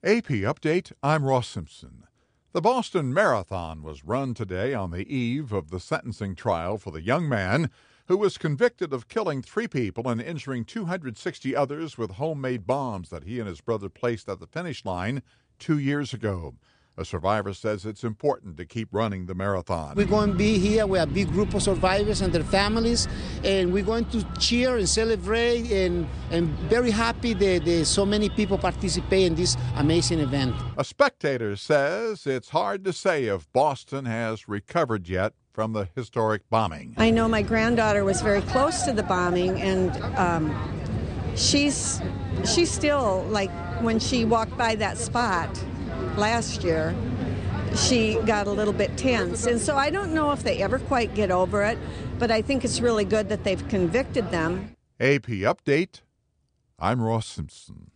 AP Update, I'm Ross Simpson. The Boston Marathon was run today on the eve of the sentencing trial for the young man who was convicted of killing 3 people and injuring 260 others with homemade bombs that he and his brother placed at the finish line 2 years ago. A survivor says it's important to keep running the marathon. We're going to be here with a big group of survivors and their families, and we're going to cheer and celebrate and very happy that so many people participate in this amazing event. A spectator says it's hard to say if Boston has recovered yet from the historic bombing. I know my granddaughter was very close to the bombing, and she's still, like, when she walked by that spot last year, she got a little bit tense. And so I don't know if they ever quite get over it, but I think it's really good that they've convicted them. AP Update, I'm Ross Simpson.